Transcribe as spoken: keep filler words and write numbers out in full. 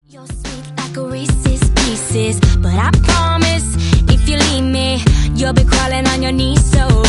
You're sweet like a Reese's Pieces, but I promise if you leave me, you'll be crawling on your knees. So